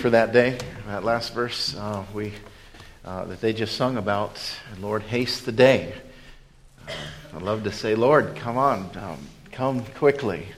for that day, that last verse that they just sung about. Lord, haste the day. I love to say, Lord, come on, come quickly.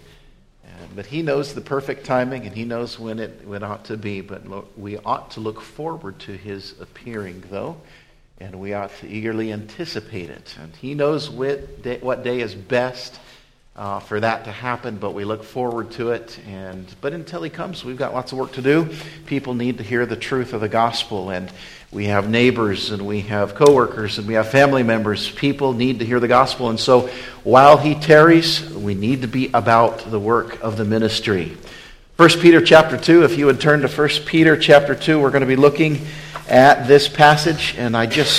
But He knows the perfect timing, and He knows when it ought to be. But we ought to look forward to His appearing, though, and we ought to eagerly anticipate it. And He knows what day is best for that to happen, but we look forward to it. But until He comes, we've got lots of work to do. People need to hear the truth of the gospel, and we have neighbors, and we have coworkers, and we have family members. People need to hear the gospel, and so while He tarries, we need to be about the work of the ministry. 1 Peter chapter 2, if you would turn to 1 Peter chapter 2, we're going to be looking at this passage, and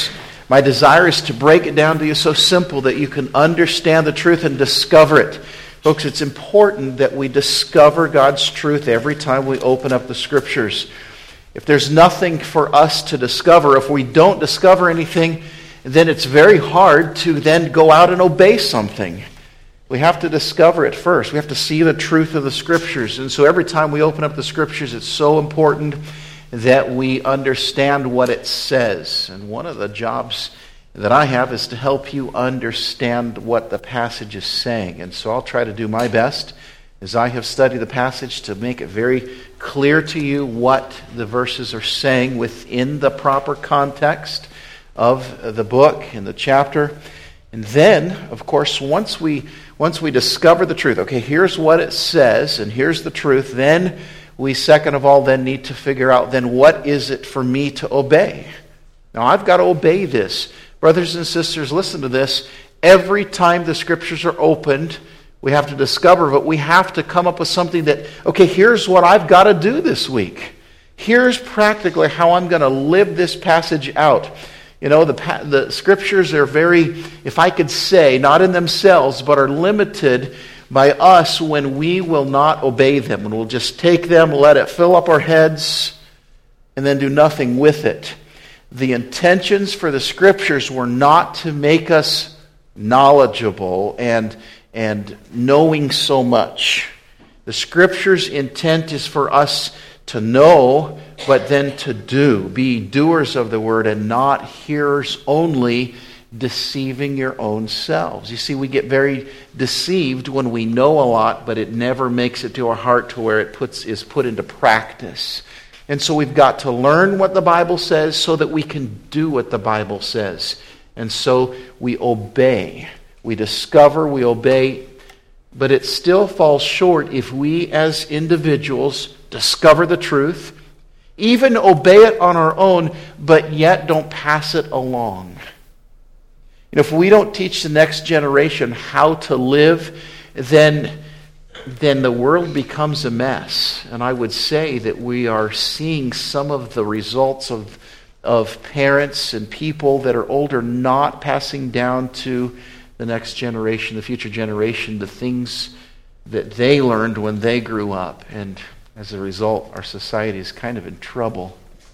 my desire is to break it down to you so simple that you can understand the truth and discover it. Folks, it's important that we discover God's truth every time we open up the Scriptures. If there's nothing for us to discover, if we don't discover anything, then it's very hard to then go out and obey something. We have to discover it first. We have to see the truth of the Scriptures. And so every time we open up the Scriptures, it's so important that we understand what it says. And one of the jobs that I have is to help you understand what the passage is saying. And so I'll try to do my best as I have studied the passage to make it very clear to you what the verses are saying within the proper context of the book and the chapter. And then, of course, once we discover the truth, okay, here's what it says and here's the truth, then we second of all then need to figure out then what is it for me to obey. Now I've got to obey this. Brothers and sisters, listen to this. Every time the Scriptures are opened, we have to discover, but we have to come up with something that, okay, here's what I've got to do this week. Here's practically how I'm going to live this passage out. You know, the Scriptures are very, if I could say, not in themselves, but are limited by us when we will not obey them. And we'll just take them, let it fill up our heads, and then do nothing with it. The intentions for the Scriptures were not to make us knowledgeable and knowing so much. The Scripture's intent is for us to know, but then to do. Be doers of the Word and not hearers only, deceiving your own selves. You see, we get very deceived when we know a lot, but it never makes it to our heart to where it is put into practice. And so we've got to learn what the Bible says so that we can do what the Bible says. And so we obey. We discover, we obey, but it still falls short if we as individuals discover the truth, even obey it on our own, but yet don't pass it along. You know, if we don't teach the next generation how to live, then the world becomes a mess. And I would say that we are seeing some of the results of parents and people that are older not passing down to the next generation, the future generation, the things that they learned when they grew up. And as a result, our society is kind of in trouble.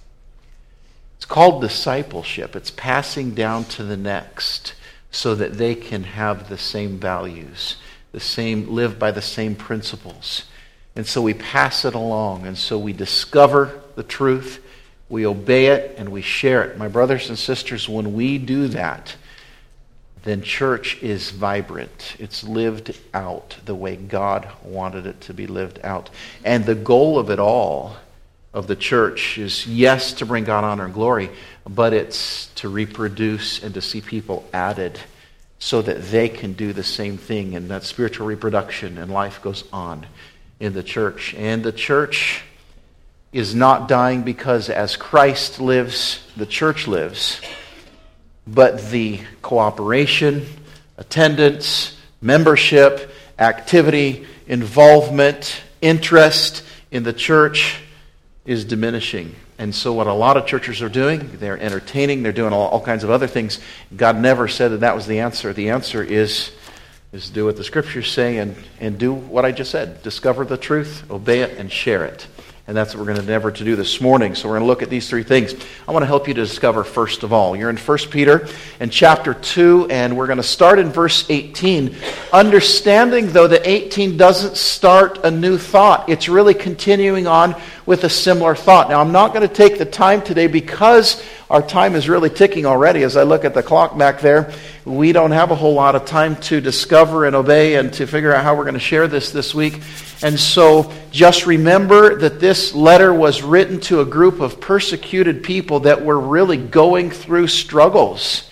It's called discipleship. It's passing down to the next so that they can have the same values, live by the same principles. And so we pass it along. And so we discover the truth, we obey it, and we share it. My brothers and sisters, when we do that, then church is vibrant. It's lived out the way God wanted it to be lived out. And the goal of it all, of the church, is yes, to bring God honor and glory, but it's to reproduce and to see people added so that they can do the same thing, and that spiritual reproduction and life goes on in the church. And the church is not dying because as Christ lives, the church lives, but the cooperation, attendance, membership, activity, involvement, interest in the church is diminishing. And so what a lot of churches are doing, they're entertaining, they're doing all kinds of other things. God never said that was the answer. The answer is do what the Scriptures say and do what I just said. Discover the truth, obey it, and share it. And that's what we're going to endeavor to do this morning. So we're going to look at these three things. I want to help you to discover first of all. You're in 1 Peter and chapter 2, and we're going to start in verse 18. Understanding, though, that 18 doesn't start a new thought. It's really continuing on with a similar thought. Now, I'm not going to take the time today because our time is really ticking already. As I look at the clock back there, we don't have a whole lot of time to discover and obey and to figure out how we're going to share this week. And so just remember that this letter was written to a group of persecuted people that were really going through struggles.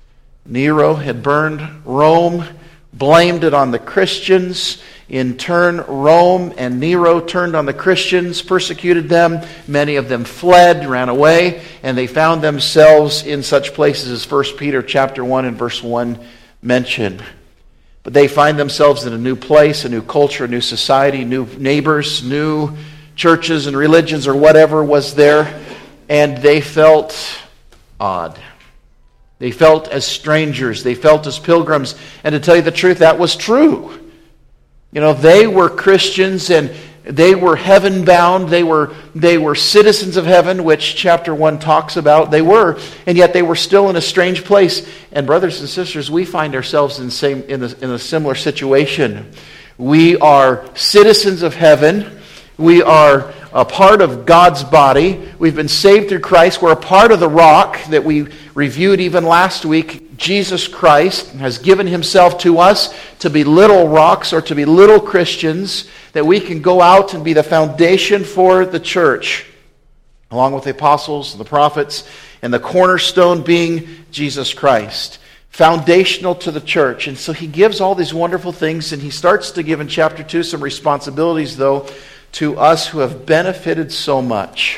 Nero had burned Rome, blamed it on the Christians. In turn, Rome and Nero turned on the Christians, persecuted them. Many of them fled, ran away, and they found themselves in such places as 1 Peter chapter 1 and verse 1 mention. But they find themselves in a new place, a new culture, a new society, new neighbors, new churches and religions or whatever was there, and they felt odd. They felt as strangers. They felt as pilgrims. And to tell you the truth, that was true. You know, they were Christians and they were heaven-bound. They were citizens of heaven, which chapter 1 talks about. They were, and yet they were still in a strange place. And brothers and sisters, we find ourselves in a similar situation. We are citizens of heaven. We are a part of God's body. We've been saved through Christ. We're a part of the rock that we reviewed even last week. Jesus Christ has given himself to us to be little rocks or to be little Christians, that we can go out and be the foundation for the church, along with the apostles and the prophets, and the cornerstone being Jesus Christ. Foundational to the church. And so he gives all these wonderful things, and he starts to give in chapter 2 some responsibilities, though, to us who have benefited so much.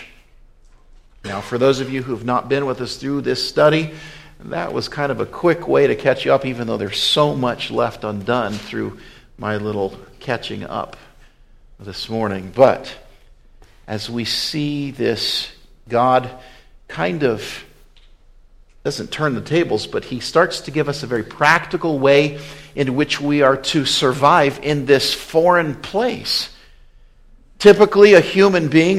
Now, for those of you who have not been with us through this study, that was kind of a quick way to catch you up, even though there's so much left undone through my little catching up this morning. But as we see this, God kind of doesn't turn the tables, but he starts to give us a very practical way in which we are to survive in this foreign place. Typically, a human being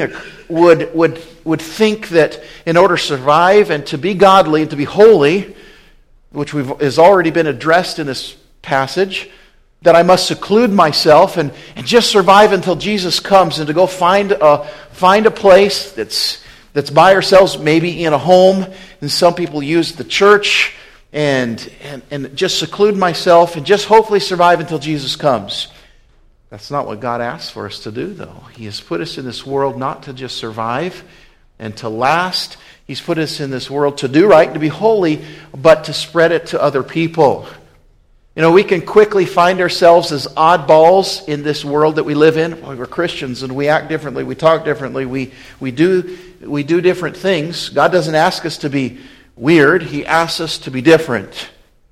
would think that in order to survive and to be godly and to be holy, which has already been addressed in this passage, that I must seclude myself and just survive until Jesus comes, and to go find a place that's by ourselves, maybe in a home. And some people use the church and just seclude myself and just hopefully survive until Jesus comes. That's not what God asks for us to do, though. He has put us in this world not to just survive and to last. He's put us in this world to do right, to be holy, but to spread it to other people. You know, we can quickly find ourselves as oddballs in this world that we live in. Well, we're Christians and we act differently, we talk differently, we do different things. God doesn't ask us to be weird. He asks us to be different.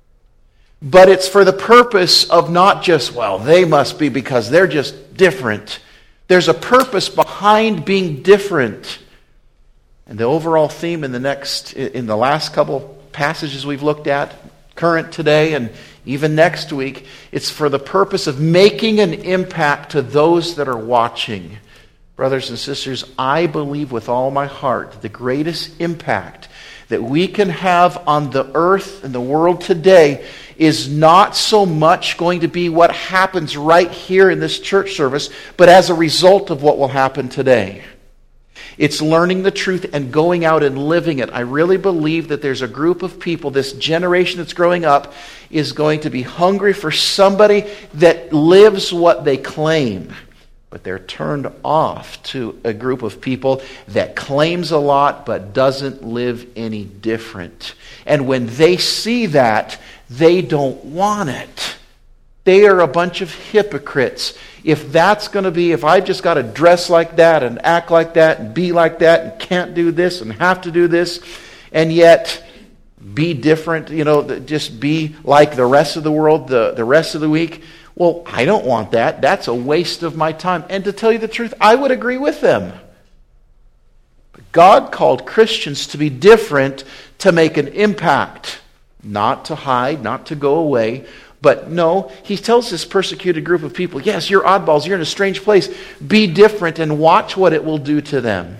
But it's for the purpose of not just, well, they must be because they're just different. There's a purpose behind being different. And the overall theme in the last couple passages we've looked at, current today and even next week, it's for the purpose of making an impact to those that are watching. Brothers and sisters, I believe with all my heart the greatest impact that we can have on the earth and the world today is not so much going to be what happens right here in this church service, but as a result of what will happen today. It's learning the truth and going out and living it. I really believe that there's a group of people, this generation that's growing up, is going to be hungry for somebody that lives what they claim. But they're turned off to a group of people that claims a lot but doesn't live any different. And when they see that, they don't want it. They are a bunch of hypocrites. If that's going to be, if I've just got to dress like that and act like that and be like that and can't do this and have to do this and yet be different, just be like the rest of the world the rest of the week, well, I don't want that. That's a waste of my time. And to tell you the truth, I would agree with them. But God called Christians to be different, to make an impact, not to hide, not to go away. But no, he tells this persecuted group of people, yes, you're oddballs, you're in a strange place. Be different and watch what it will do to them.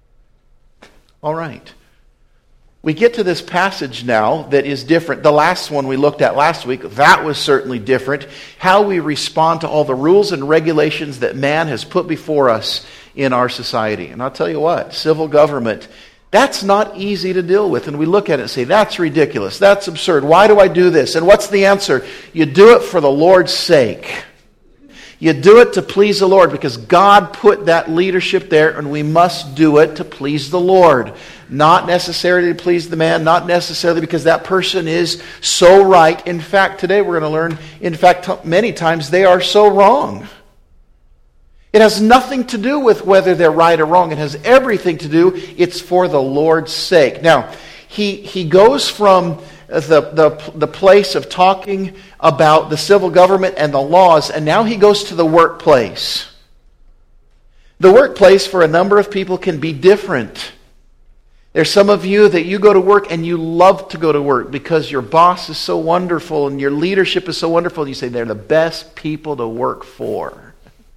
All right. We get to this passage now that is different. The last one we looked at last week, that was certainly different. How we respond to all the rules and regulations that man has put before us in our society. And I'll tell you what, civil government, that's not easy to deal with. And we look at it and say, that's ridiculous, that's absurd, why do I do this? And what's the answer? You do it for the Lord's sake. You do it to please the Lord because God put that leadership there, and we must do it to please the Lord. Not necessarily to please the man, not necessarily because that person is so right. In fact, today we're going to learn, in fact, many times they are so wrong. It has nothing to do with whether they're right or wrong. It has everything to do, it's for the Lord's sake. Now, he goes from the place of talking about the civil government and the laws, and now he goes to the workplace. The workplace for a number of people can be different. There's some of you that you go to work and you love to go to work because your boss is so wonderful and your leadership is so wonderful, and you say they're the best people to work for.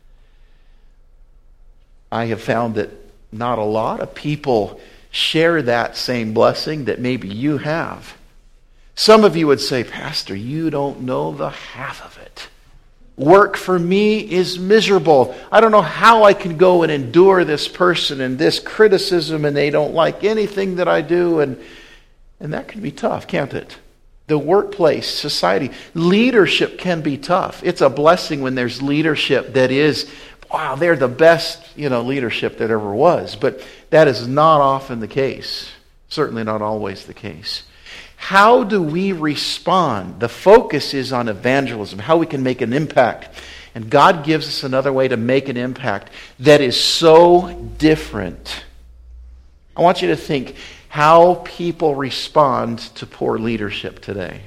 I have found that not a lot of people share that same blessing that maybe you have. Some of you would say, Pastor, you don't know the half of it. Work for me is miserable. I don't know how I can go and endure this person and this criticism, and they don't like anything that I do. And that can be tough, can't it? The workplace, society, leadership can be tough. It's a blessing when there's leadership that is, wow, they're the best, leadership that ever was. But that is not often the case. Certainly not always the case. How do we respond? The focus is on evangelism, how we can make an impact. And God gives us another way to make an impact that is so different. I want you to think how people respond to poor leadership today.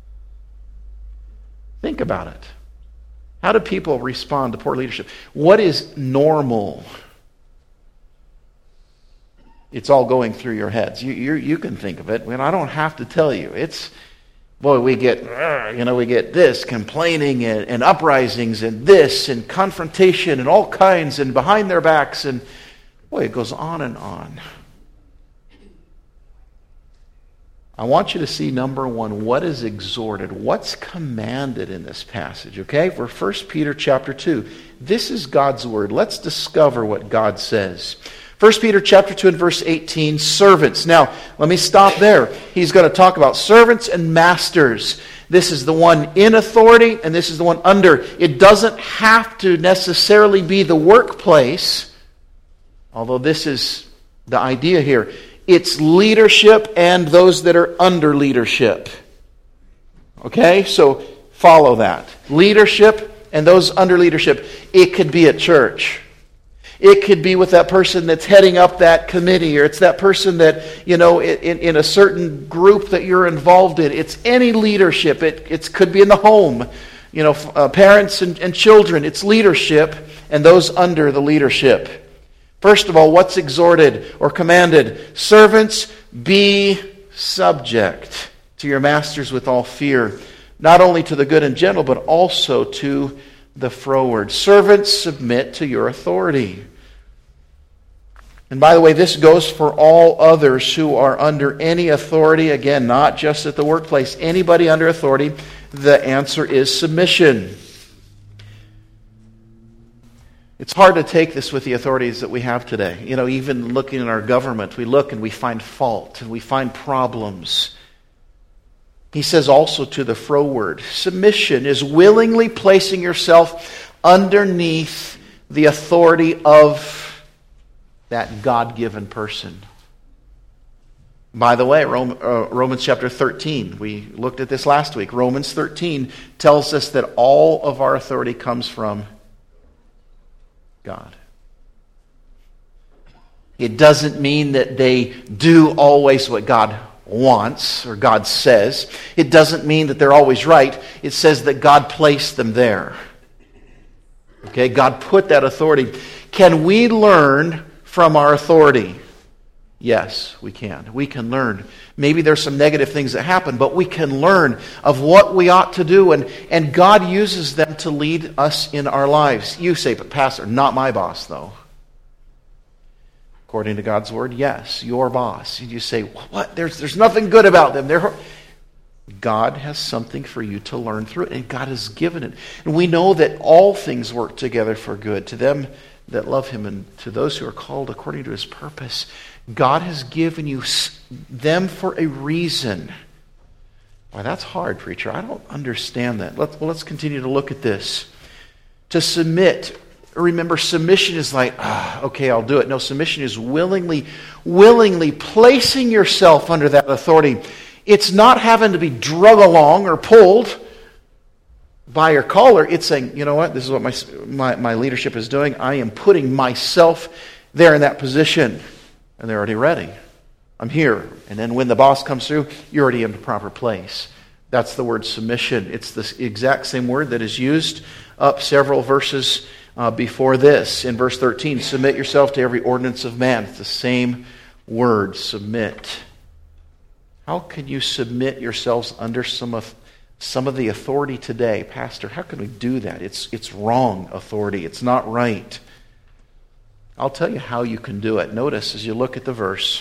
Think about it. How do people respond to poor leadership? What is normal? It's all going through your heads. You can think of it. I don't have to tell you. We get this complaining and uprisings and this and confrontation and all kinds and behind their backs, and it goes on and on. I want you to see, number one, what is exhorted, what's commanded in this passage, okay? We're 1 Peter chapter 2. This is God's word. Let's discover what God says. 1 Peter chapter 2 and verse 18, servants. Now, let me stop there. He's going to talk about servants and masters. This is the one in authority, and this is the one under. It doesn't have to necessarily be the workplace, although this is the idea here. It's leadership and those that are under leadership. Okay, so follow that. Leadership and those under leadership. It could be at church. It could be with that person that's heading up that committee, or it's that person that, in a certain group that you're involved in. It's any leadership. It could be in the home, parents and children. It's leadership and those under the leadership. First of all, what's exhorted or commanded? Servants, be subject to your masters with all fear, not only to the good and gentle, but also to the froward. Servants, submit to your authority. And by the way, this goes for all others who are under any authority. Again, not just at the workplace. Anybody under authority, the answer is submission. It's hard to take this with the authorities that we have today. Even looking at our government, we look and we find fault and we find problems. He says also to the froward, submission is willingly placing yourself underneath the authority of that God-given person. By the way, Romans chapter 13, we looked at this last week. Romans 13 tells us that all of our authority comes from God. It doesn't mean that they do always what God wants or God says. It doesn't mean that they're always right. It says that God placed them there. Okay, God put that authority. Can we learn from our authority? Yes, we can. We can learn. Maybe there's some negative things that happen, but we can learn of what we ought to do, and God uses them to lead us in our lives. You say, but Pastor, not my boss, though. According to God's word, yes, your boss. And you say, what? There's nothing good about them. God has something for you to learn through it, and God has given it. And we know that all things work together for good to them that love Him and to those who are called according to His purpose. God has given you them for a reason. Why, that's hard, preacher. I don't understand that. Let's continue to look at this. To submit. Remember, submission is like, okay, I'll do it. No, submission is willingly placing yourself under that authority. It's not having to be drug along or pulled by your collar. It's saying, you know what, this is what my leadership is doing. I am putting myself there in that position. And they're already ready. I'm here. And then when the boss comes through, you're already in the proper place. That's the word submission. It's the exact same word that is used up several verses before this. In verse 13, submit yourself to every ordinance of man. It's the same word, submit. How can you submit yourselves under some of the authority today? Pastor, how can we do that? It's wrong authority. It's not right. I'll tell you how you can do it. Notice as you look at the verse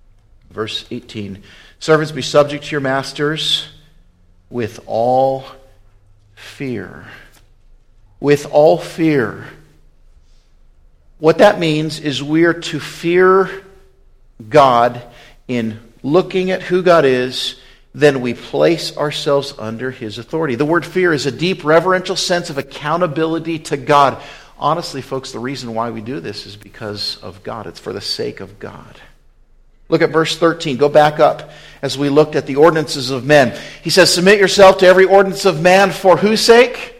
18, servants, be subject to your masters with all fear. With all fear. What that means is we're to fear God in looking at who God is, then we place ourselves under His authority. The word fear is a deep reverential sense of accountability to God. Honestly, folks, the reason why we do this is because of God. It's for the sake of God. Look at verse 13. Go back up as we looked at the ordinances of men. He says, submit yourself to every ordinance of man for whose sake?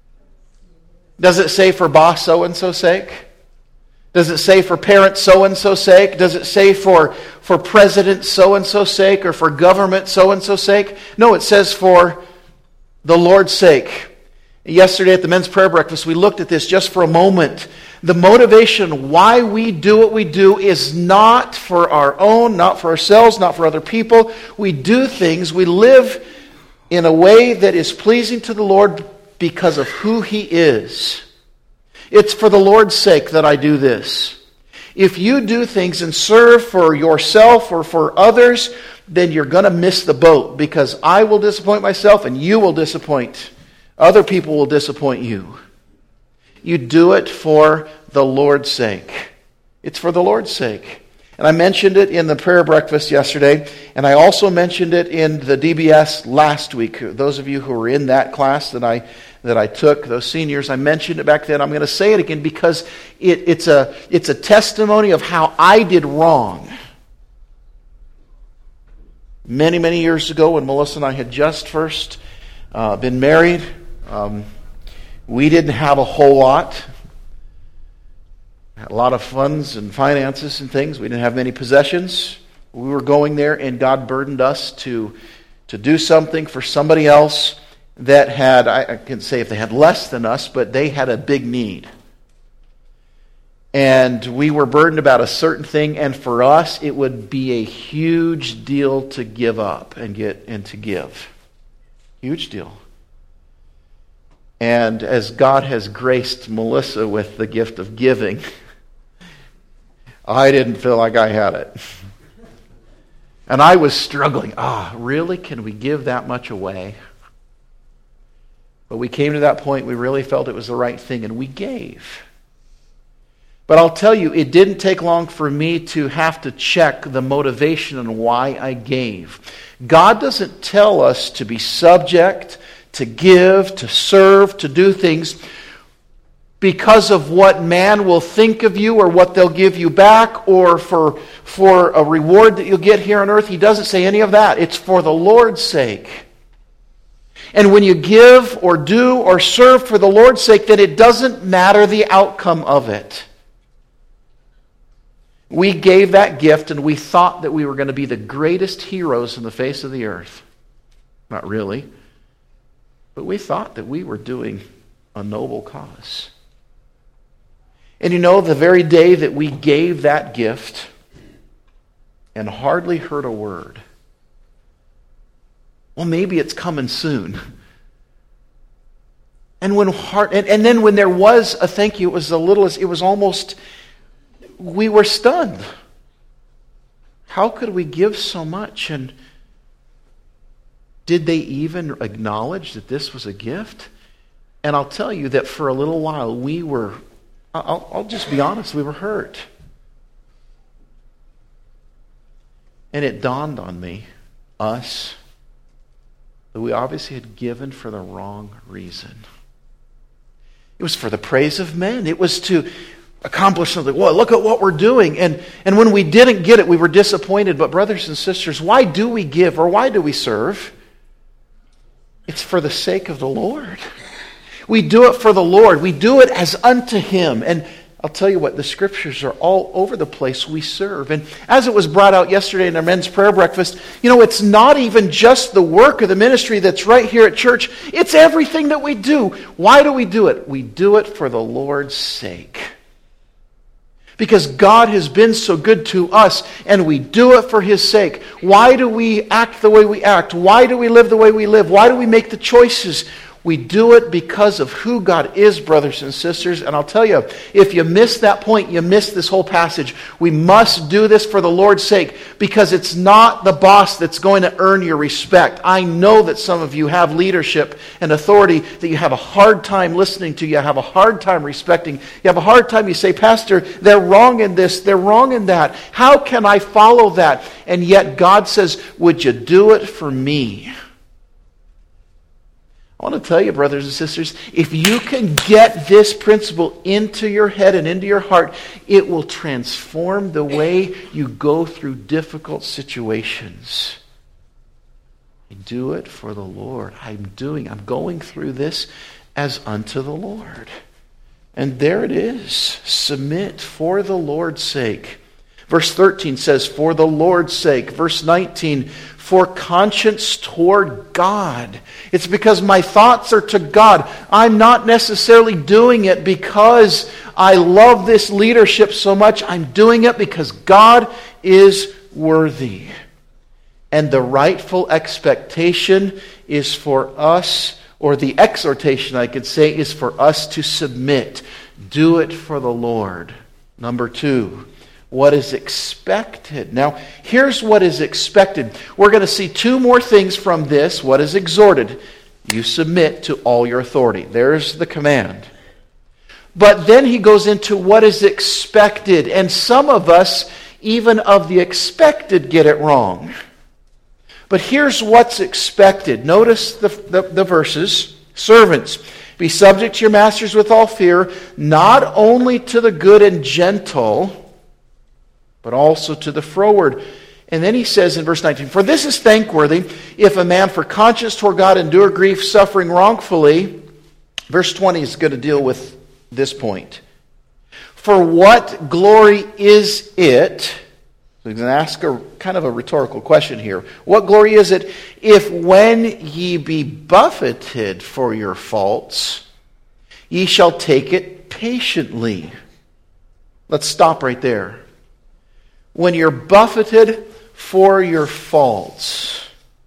Does it say for boss so-and-so's sake? Does it say for parent so-and-so's sake? Does it say for president so-and-so's sake or for government so-and-so's sake? No, it says for the Lord's sake. Yesterday at the men's prayer breakfast, we looked at this just for a moment. The motivation why we do what we do is not for our own, not for ourselves, not for other people. We do things, we live in a way that is pleasing to the Lord because of who He is. It's for the Lord's sake that I do this. If you do things and serve for yourself or for others, then you're going to miss the boat because I will disappoint myself and you will disappoint. Other people will disappoint you. You do it for the Lord's sake. It's for the Lord's sake. And I mentioned it in the prayer breakfast yesterday, and I also mentioned it in the DBS last week. Those of you who were in that class that I took, those seniors, I mentioned it back then. I'm going to say it again because it's a testimony of how I did wrong. Many, many years ago when Melissa and I had just first been married, we didn't have a whole lot. Had a lot of funds and finances and things. We didn't have many possessions. We were going there and God burdened us to do something for somebody else that had, I can say if they had less than us, but they had a big need. And we were burdened about a certain thing, and for us it would be a huge deal to give up and to give. Huge deal. And as God has graced Melissa with the gift of giving, I didn't feel like I had it. And I was struggling. Really? Can we give that much away? But we came to that point, we really felt it was the right thing, and we gave. But I'll tell you, it didn't take long for me to have to check the motivation and why I gave. God doesn't tell us to be subject, to give, to serve, to do things because of what man will think of you or what they'll give you back or for a reward that you'll get here on earth. He doesn't say any of that. It's for the Lord's sake. And when you give or do or serve for the Lord's sake, then it doesn't matter the outcome of it. We gave that gift and we thought that we were going to be the greatest heroes in the face of the earth. Not really. But we thought that we were doing a noble cause. And you know, the very day that we gave that gift and hardly heard a word, well, maybe it's coming soon. And then when there was a thank you, it was almost, we were stunned. How could we give so much? And Did they even acknowledge that this was a gift? And I'll tell you that for a little while I'll just be honest, we were hurt. And it dawned on me, that we obviously had given for the wrong reason. It was for the praise of men. It was to accomplish something. Well, look at what we're doing. And when we didn't get it, we were disappointed. But brothers and sisters, why do we give or why do we serve? It's for the sake of the Lord. We do it for the Lord. We do it as unto Him. And I'll tell you what, the Scriptures are all over the place we serve. And as it was brought out yesterday in our men's prayer breakfast, it's not even just the work of the ministry that's right here at church. It's everything that we do. Why do we do it? We do it for the Lord's sake. Because God has been so good to us, and we do it for His sake. Why do we act the way we act? Why do we live the way we live? Why do we make the choices? We do it because of who God is, brothers and sisters. And I'll tell you, if you miss that point, you miss this whole passage. We must do this for the Lord's sake, because it's not the boss that's going to earn your respect. I know that some of you have leadership and authority that you have a hard time listening to. You have a hard time respecting. You have a hard time, you say, Pastor, they're wrong in this, they're wrong in that. How can I follow that? And yet God says, would you do it for me? I want to tell you, brothers and sisters, if you can get this principle into your head and into your heart, it will transform the way you go through difficult situations. I do it for the Lord. I'm going through this as unto the Lord. And there it is. Submit for the Lord's sake. Verse 13 says, for the Lord's sake. Verse 19, for conscience toward God. It's because my thoughts are to God. I'm not necessarily doing it because I love this leadership so much. I'm doing it because God is worthy. And the rightful expectation is for us, or the exhortation, I could say, is for us to submit. Do it for the Lord. Number 2. What is expected? Now, here's what is expected. We're going to see 2 more things from this. What is exhorted? You submit to all your authority. There's the command. But then he goes into what is expected. And some of us, even of the expected, get it wrong. But here's what's expected. Notice the verses. Servants, be subject to your masters with all fear, not only to the good and gentle, but also to the froward. And then he says in verse 19, for this is thankworthy, if a man for conscience toward God endure grief, suffering wrongfully. Verse 20 is going to deal with this point. For what glory is it? So he's going to ask a kind of a rhetorical question here. What glory is it if when ye be buffeted for your faults, ye shall take it patiently? Let's stop right there. When you're buffeted for your faults,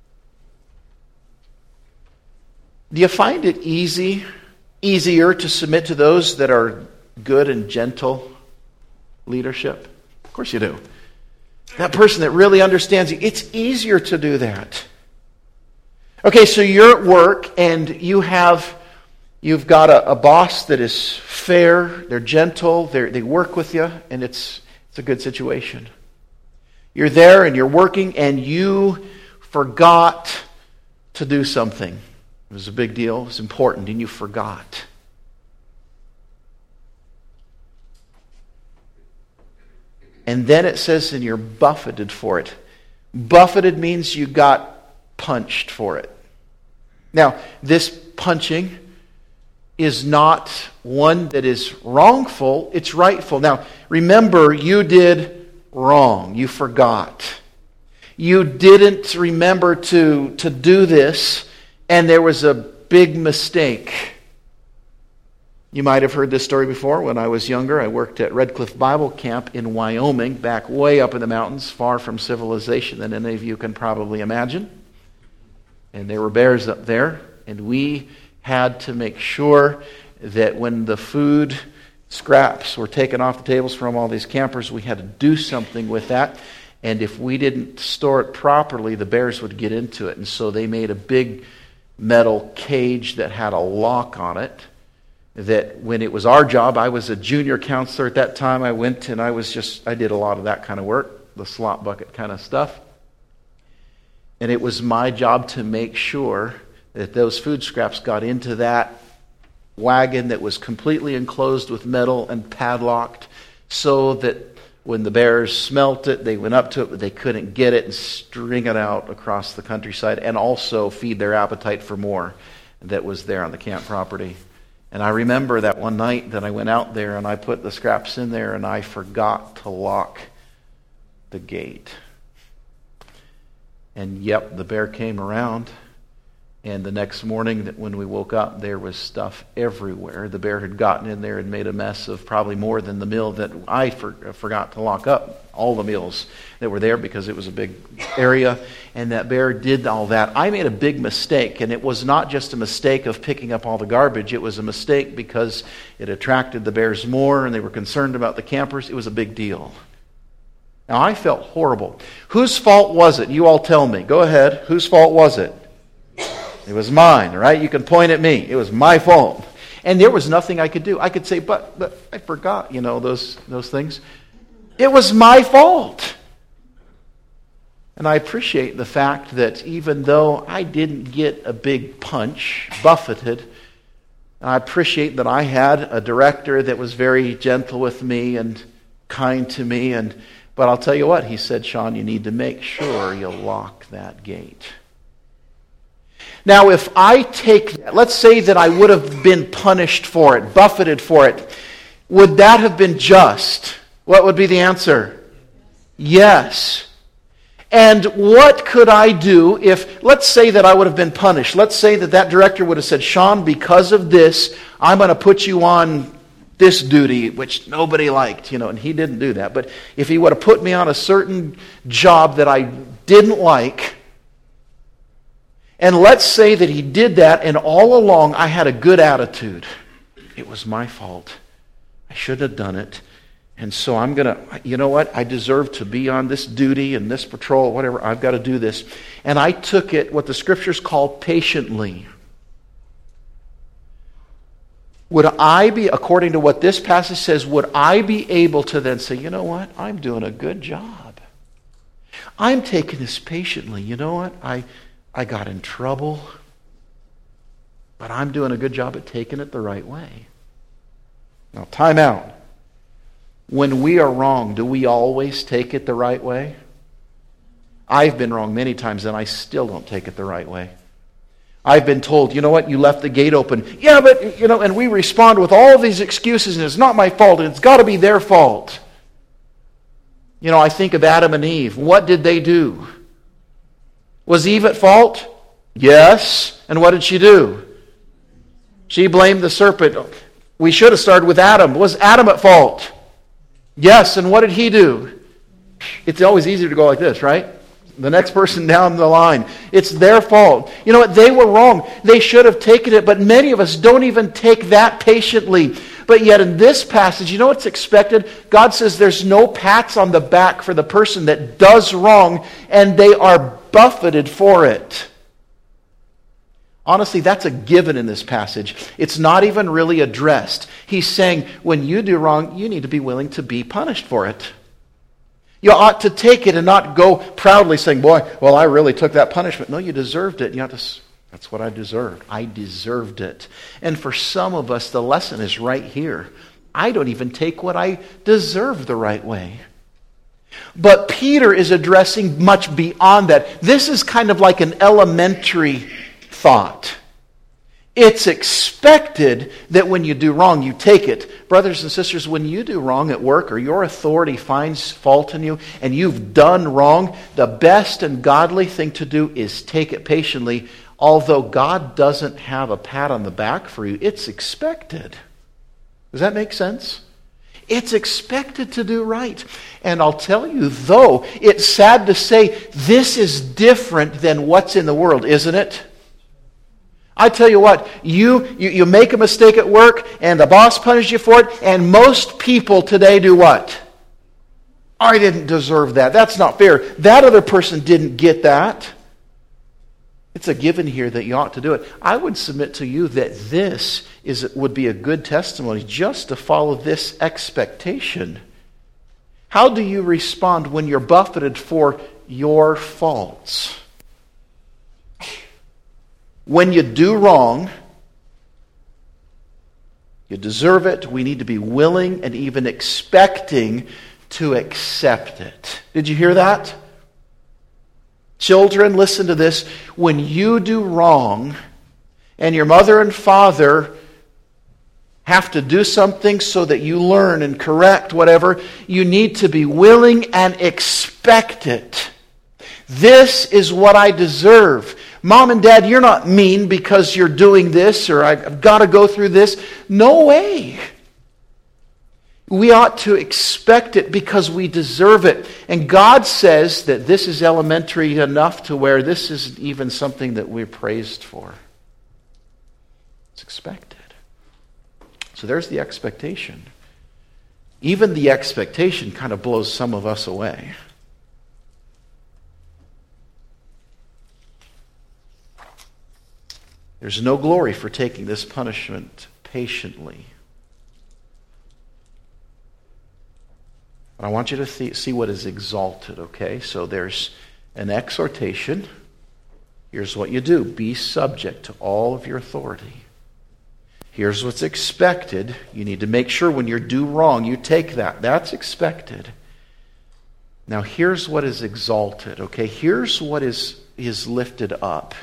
do you find it easier to submit to those that are good and gentle leadership? Of course you do. That person that really understands you, it's easier to do that. Okay, so you're at work and you've got a boss that is fair, they're gentle, they work with you, and it's a good situation. You're there and you're working and you forgot to do something. It was a big deal, it was important, and you forgot. And then it says, and you're buffeted for it. Buffeted means you got punched for it. Now, this punching is not one that is wrongful, it's rightful. Now, remember, you did wrong. You forgot. You didn't remember to do this, and there was a big mistake. You might have heard this story before. When I was younger, I worked at Red Cliff Bible Camp in Wyoming, back way up in the mountains, far from civilization than any of you can probably imagine. And there were bears up there, and we had to make sure that when the food scraps were taken off the tables from all these campers, we had to do something with that. And if we didn't store it properly, the bears would get into it. And so they made a big metal cage that had a lock on it, that when it was our job, I was a junior counselor at that time, I went and I did a lot of that kind of work, the slop bucket kind of stuff. And it was my job to make sure that those food scraps got into that wagon that was completely enclosed with metal and padlocked, so that when the bears smelt it, they went up to it, but they couldn't get it, and string it out across the countryside, and also feed their appetite for more that was there on the camp property. And I remember that one night that I went out there and I put the scraps in there and I forgot to lock the gate. And yep, the bear came around. And the next morning, when we woke up, there was stuff everywhere. The bear had gotten in there and made a mess of probably more than the meal that I forgot to lock up. All the meals that were there, because it was a big area. And that bear did all that. I made a big mistake, and it was not just a mistake of picking up all the garbage. It was a mistake because it attracted the bears more, and they were concerned about the campers. It was a big deal. Now, I felt horrible. Whose fault was it? You all tell me. Go ahead. Whose fault was it? It was mine, right? You can point at me. It was my fault. And there was nothing I could do. I could say, but I forgot, those things. It was my fault. And I appreciate the fact that even though I didn't get a big punch, buffeted, I appreciate that I had a director that was very gentle with me and kind to me. But I'll tell you what, he said, Sean, you need to make sure you lock that gate. Now, if I take that, let's say that I would have been punished for it, buffeted for it, would that have been just? What would be the answer? Yes. And what could I do if, let's say that I would have been punished. Let's say that director would have said, Sean, because of this, I'm going to put you on this duty, which nobody liked, and he didn't do that. But if he would have put me on a certain job that I didn't like, and let's say that he did that, and all along I had a good attitude. It was my fault. I shouldn't have done it. And so I'm going to, you know what? I deserve to be on this duty and this patrol, whatever. I've got to do this. And I took it, what the scriptures call patiently. Would I be, according to what this passage says, would I be able to then say, you know what? I'm doing a good job. I'm taking this patiently. You know what? I got in trouble, but I'm doing a good job at taking it the right way. Now, time out. When we are wrong, do we always take it the right way? I've been wrong many times, and I still don't take it the right way. I've been told, you know what, you left the gate open. Yeah, but, and we respond with all of these excuses, and it's not my fault, and it's got to be their fault. I think of Adam and Eve. What did they do? Was Eve at fault? Yes. And what did she do? She blamed the serpent. We should have started with Adam. Was Adam at fault? Yes. And what did he do? It's always easier to go like this, right? The next person down the line. It's their fault. You know what? They were wrong. They should have taken it, but many of us don't even take that patiently. But yet in this passage, you know what's expected? God says there's no pats on the back for the person that does wrong, and they are buffeted for it. Honestly, that's a given in this passage. It's not even really addressed. He's saying, when you do wrong, you need to be willing to be punished for it. You ought to take it and not go proudly saying, boy, well, I really took that punishment. No, you deserved it. You have to, that's what I deserved. I deserved it. And for some of us, the lesson is right here. I don't even take what I deserve the right way. But Peter is addressing much beyond that. This is kind of like an elementary thought. It's expected that when you do wrong, you take it. Brothers and sisters, when you do wrong at work or your authority finds fault in you and you've done wrong, the best and godly thing to do is take it patiently. Although God doesn't have a pat on the back for you, it's expected. Does that make sense? It's expected to do right. And I'll tell you, though, it's sad to say this is different than what's in the world, isn't it? I tell you what, you make a mistake at work and the boss punishes you for it, and most people today do what? I didn't deserve that. That's not fair. That other person didn't get that. It's a given here that you ought to do it. I would submit to you that this would be a good testimony just to follow this expectation. How do you respond when you're buffeted for your faults? When you do wrong, you deserve it. We need to be willing and even expecting to accept it. Did you hear that? Children, listen to this. When you do wrong and your mother and father have to do something so that you learn and correct whatever, you need to be willing and expect it. This is what I deserve. Mom and Dad, you're not mean because you're doing this, or I've got to go through this. No way. We ought to expect it because we deserve it. And God says that this is elementary enough to where this isn't even something that we're praised for. It's expected. So there's the expectation. Even the expectation kind of blows some of us away. There's no glory for taking this punishment patiently. But I want you to see what is exalted, okay? So there's an exhortation. Here's what you do. Be subject to all of your authority. Here's what's expected. You need to make sure when you do wrong, you take that. That's expected. Now here's what is exalted, okay? Here's what is lifted up.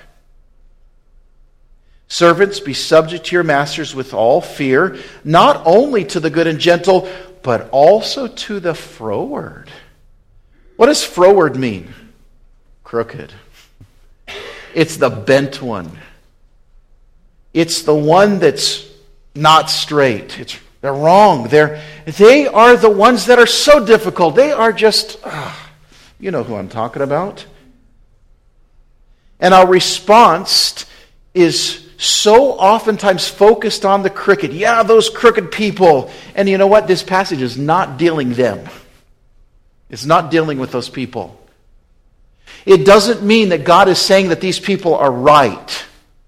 Servants, be subject to your masters with all fear, not only to the good and gentle, but also to the froward. What does froward mean? Crooked. It's the bent one. It's the one that's not straight. They're wrong. They are the ones that are so difficult. They are just, you know who I'm talking about. And our response is so oftentimes focused on the crooked. Yeah, those crooked people. And you know what? This passage is not dealing them. It's not dealing with those people. It doesn't mean that God is saying that these people are right.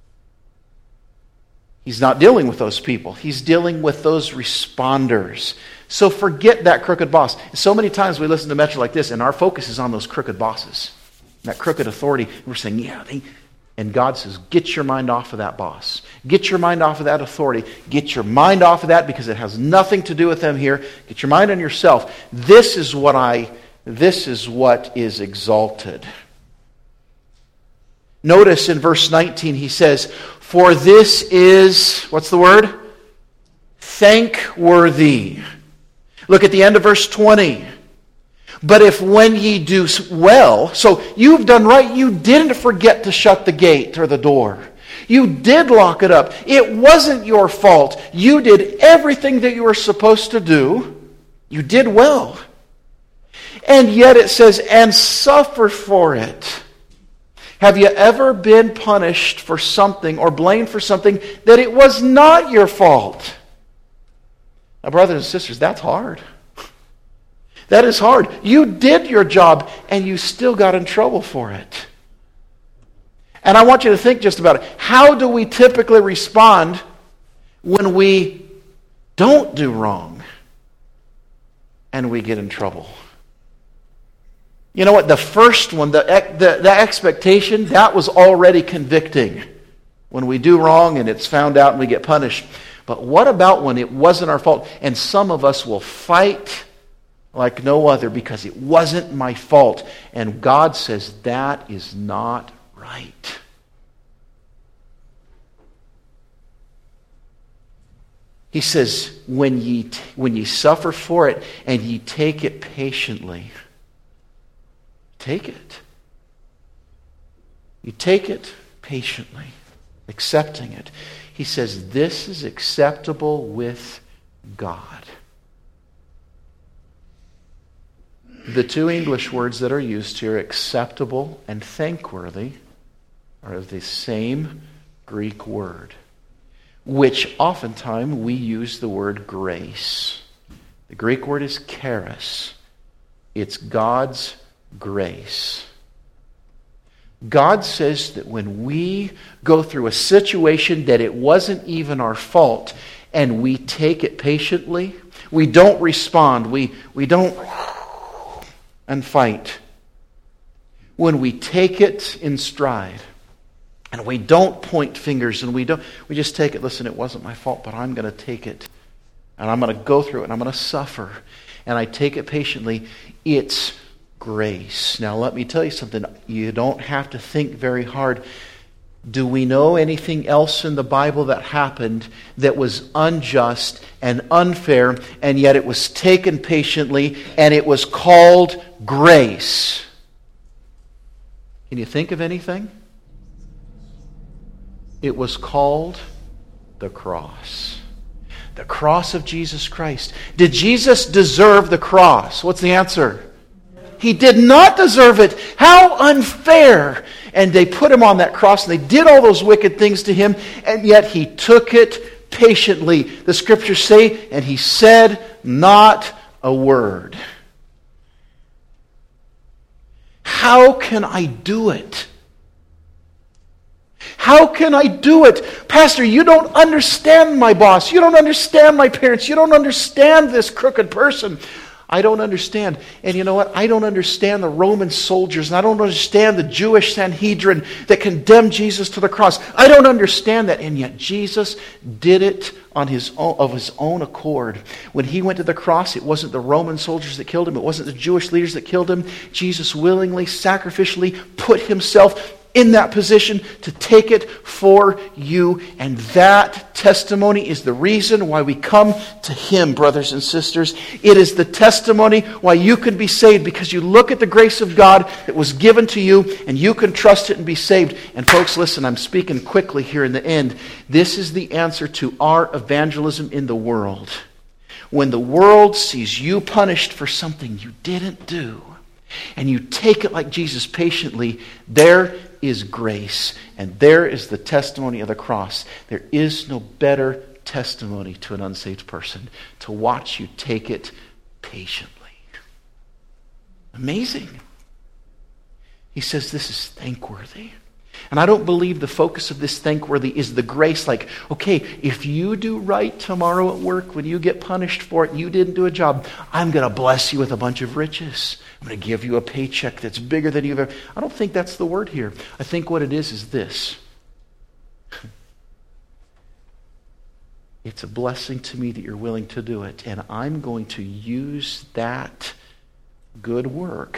He's not dealing with those people. He's dealing with those responders. So forget that crooked boss. So many times we listen to Metro like this, and our focus is on those crooked bosses, that crooked authority. We're saying, yeah, and God says, get your mind off of that boss. Get your mind off of that authority. Get your mind off of that because it has nothing to do with them here. Get your mind on yourself. This is what is exalted. Notice in verse 19 he says, for this is, what's the word? Thankworthy. Look at the end of verse 20. But if when ye do well, so you've done right, you didn't forget to shut the gate or the door. You did lock it up. It wasn't your fault. You did everything that you were supposed to do. You did well. And yet it says, and suffer for it. Have you ever been punished for something or blamed for something that it was not your fault? Now, brothers and sisters, that's hard. That is hard. You did your job and you still got in trouble for it. And I want you to think just about it. How do we typically respond when we don't do wrong and we get in trouble? You know what? The first one, the expectation, that was already convicting. When we do wrong and it's found out and we get punished. But what about when it wasn't our fault? And some of us will fight like no other because it wasn't my fault. And God says that is not right. He says, when ye suffer for it and ye take it patiently. Take it. You take it patiently, accepting it. He says, this is acceptable with God. The two English words that are used here, acceptable and thankworthy, are the same Greek word, which oftentimes we use the word grace. The Greek word is charis. It's God's grace. God says that when we go through a situation that it wasn't even our fault, and we take it patiently, we don't respond, we don't and fight. When we take it in stride, and we don't point fingers, and we just take it, listen, it wasn't my fault, but I'm going to take it, and I'm going to go through it, and I'm going to suffer, and I take it patiently, it's grace. Now let me tell you something, you don't have to think very hard. Do we know anything else in the Bible that happened that was unjust and unfair, and yet it was taken patiently, and it was called grace? Can you think of anything? It was called the cross. The cross of Jesus Christ. Did Jesus deserve the cross? What's the answer? He did not deserve it. How unfair. And they put him on that cross, and they did all those wicked things to him, and yet he took it patiently. The scriptures say, and he said not a word. How can I do it? How can I do it? Pastor, you don't understand my boss. You don't understand my parents. You don't understand this crooked person. I don't understand. And you know what? I don't understand the Roman soldiers, and I don't understand the Jewish Sanhedrin that condemned Jesus to the cross. I don't understand that. And yet Jesus did it on his own accord. When he went to the cross, it wasn't the Roman soldiers that killed him. It wasn't the Jewish leaders that killed him. Jesus willingly, sacrificially put himself in that position to take it for you. And that testimony is the reason why we come to him, brothers and sisters. It is the testimony why you can be saved, because you look at the grace of God that was given to you, and you can trust it and be saved. And folks, listen, I'm speaking quickly here in the end. This is the answer to our evangelism in the world. When the world sees you punished for something you didn't do, and you take it like Jesus patiently, there is grace, and there is the testimony of the cross. There is no better testimony to an unsaved person, to watch you take it patiently. Amazing. He says this is thankworthy. And I don't believe the focus of this thankworthy is the grace, like, okay, if you do right tomorrow at work, when you get punished for it, you didn't do a job, I'm going to bless you with a bunch of riches. I'm going to give you a paycheck that's bigger than you've ever... I don't think that's the word here. I think what it is this. It's a blessing to me that you're willing to do it, and I'm going to use that good work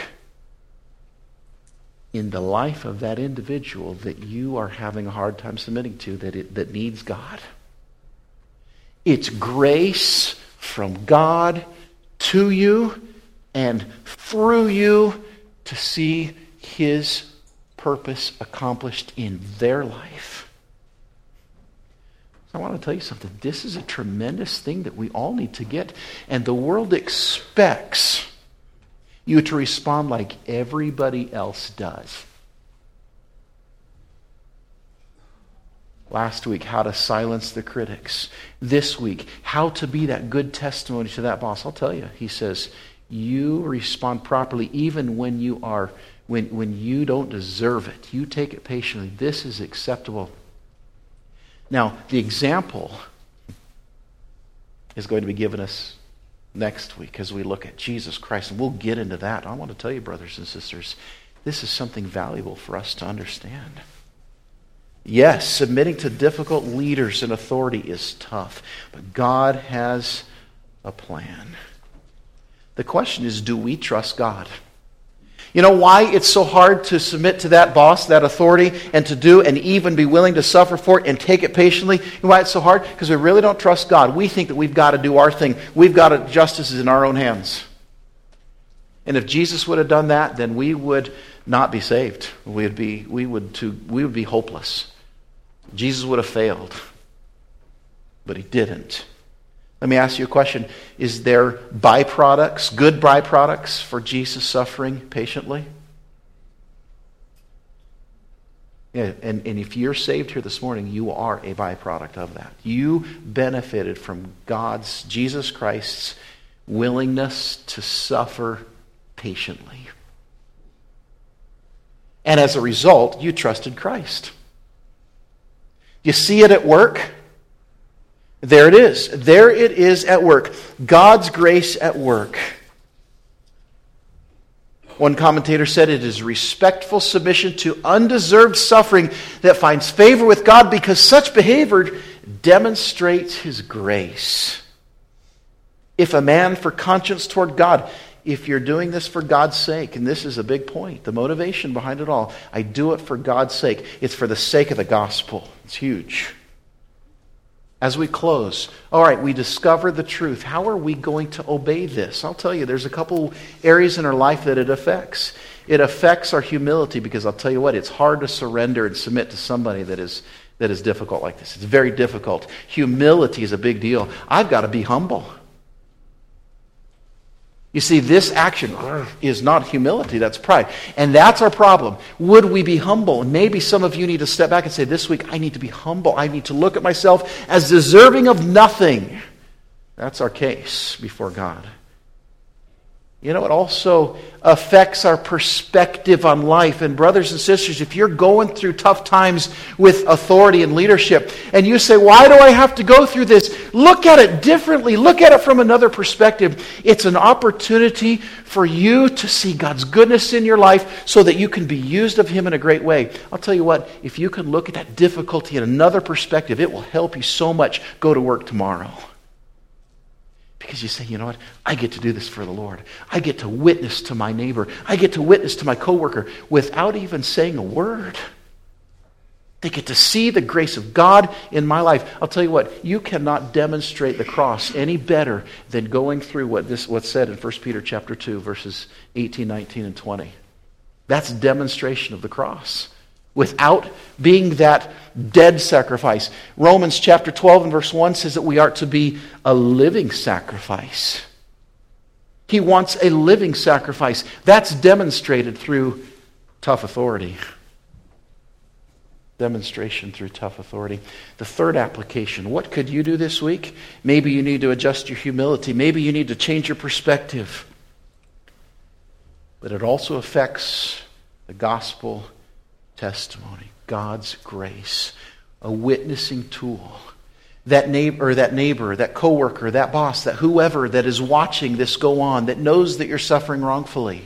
in the life of that individual that you are having a hard time submitting to, that needs God. It's grace from God to you and through you to see his purpose accomplished in their life. I want to tell you something. This is a tremendous thing that we all need to get. And the world expects you to respond like everybody else does. Last week, how to silence the critics. This week, how to be that good testimony to that boss. I'll tell you, he says, you respond properly even when you are, when you don't deserve it. You take it patiently. This is acceptable. Now, the example is going to be given us next week as we look at Jesus Christ, and we'll get into that. I want to tell you, brothers and sisters, this is something valuable for us to understand. Yes, submitting to difficult leaders and authority is tough, but God has a plan. The question is, do we trust God? You know why it's so hard to submit to that boss, that authority, and to do and even be willing to suffer for it and take it patiently? You know why it's so hard? Because we really don't trust God. We think that we've got to do our thing. We've got justice in our own hands. And if Jesus would have done that, then we would not be saved. We would be hopeless. Jesus would have failed. But he didn't. Let me ask you a question. Is there byproducts, good byproducts for Jesus suffering patiently? Yeah, and if you're saved here this morning, you are a byproduct of that. You benefited from Jesus Christ's willingness to suffer patiently. And as a result, you trusted Christ. You see it at work? There it is. There it is at work. God's grace at work. One commentator said it is respectful submission to undeserved suffering that finds favor with God because such behavior demonstrates His grace. If a man for conscience toward God, if you're doing this for God's sake, and this is a big point, the motivation behind it all, I do it for God's sake. It's for the sake of the gospel. It's huge. As we close, all right, we discover the truth. How are we going to obey this? I'll tell you, there's a couple areas in our life that it affects. It affects our humility because I'll tell you what, it's hard to surrender and submit to somebody that is difficult like this. It's very difficult. Humility is a big deal. I've got to be humble. You see, this action is not humility, that's pride. And that's our problem. Would we be humble? And maybe some of you need to step back and say, this week I need to be humble. I need to look at myself as deserving of nothing. That's our case before God. You know, it also affects our perspective on life. And brothers and sisters, if you're going through tough times with authority and leadership, and you say, why do I have to go through this? Look at it differently. Look at it from another perspective. It's an opportunity for you to see God's goodness in your life so that you can be used of Him in a great way. I'll tell you what, if you can look at that difficulty in another perspective, it will help you so much go to work tomorrow. Because you say, you know what? I get to do this for the Lord. I get to witness to my neighbor. I get to witness to my coworker without even saying a word. They get to see the grace of God in my life. I'll tell you what, you cannot demonstrate the cross any better than going through what's said in 1 Peter chapter 2, verses 18, 19, and 20. That's demonstration of the cross. Without being that dead sacrifice. Romans chapter 12 and verse 1 says that we are to be a living sacrifice. He wants a living sacrifice. That's demonstrated through tough authority. Demonstration through tough authority. The third application. What could you do this week? Maybe you need to adjust your humility. Maybe you need to change your perspective. But it also affects the gospel testimony, God's grace, a witnessing tool. That neighbor, that coworker, that boss, that whoever that is watching this go on, that knows that you're suffering wrongfully.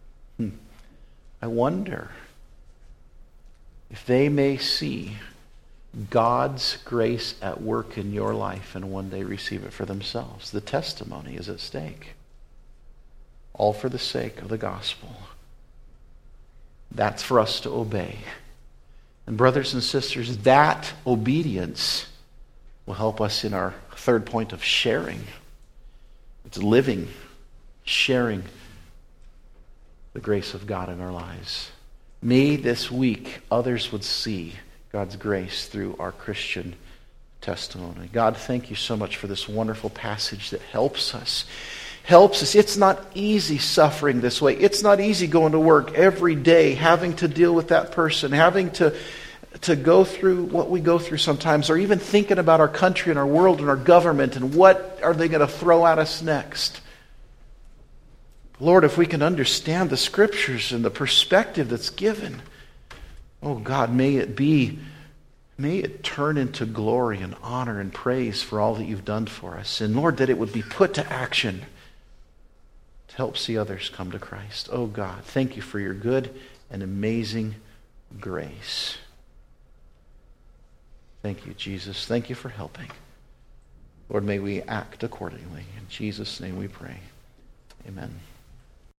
I wonder if they may see God's grace at work in your life and one day receive it for themselves. The testimony is at stake. All for the sake of the gospel. That's for us to obey. And brothers and sisters, that obedience will help us in our third point of sharing. It's living, sharing the grace of God in our lives. May this week others would see God's grace through our Christian testimony. God, thank you so much for this wonderful passage that helps us. It's not easy suffering this way. It's not easy going to work every day, having to deal with that person, having to go through what we go through sometimes, or even thinking about our country and our world and our government and what are they going to throw at us next. Lord, if we can understand the Scriptures and the perspective that's given, oh God, may it turn into glory and honor and praise for all that you've done for us. And Lord, that it would be put to action to help see others come to Christ. Oh God, thank you for your good and amazing grace. Thank you, Jesus. Thank you for helping. Lord, may we act accordingly. In Jesus' name we pray. Amen.